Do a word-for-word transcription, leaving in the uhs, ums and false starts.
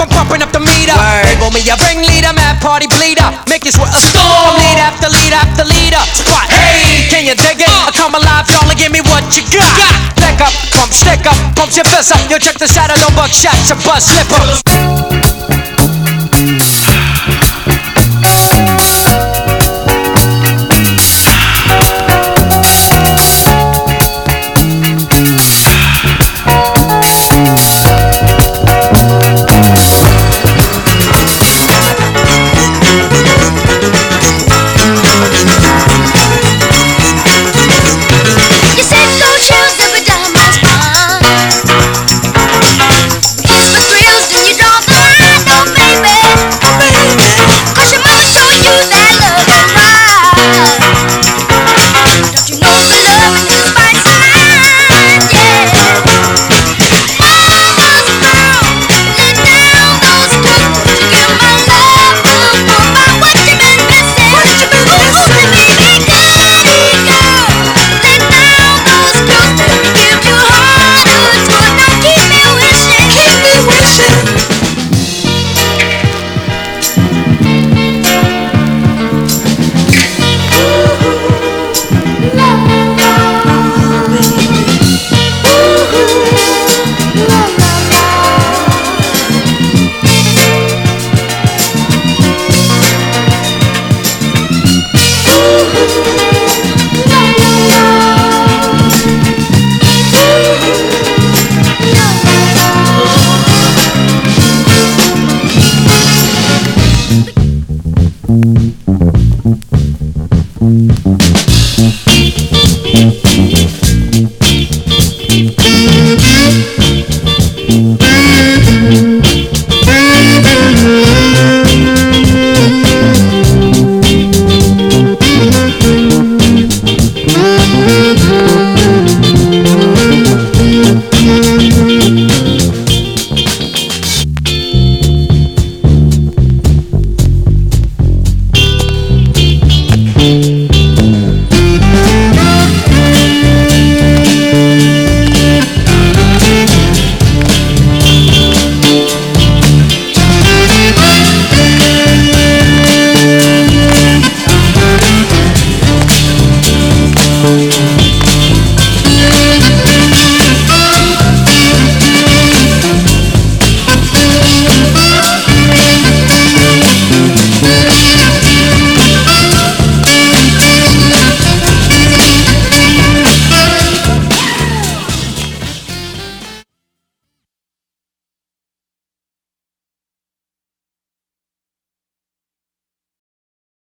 I'm pumping up the meter. Label me a ringleader, mad party bleeder. Make this with a storm. Lead after lead after leader. What? Hey, can you dig it? I come alive, y'all, and give me what you got. Neck up, pump, stick up, pumps your fist up. Yo, check this out, I don't buck shots, a buzz slip up.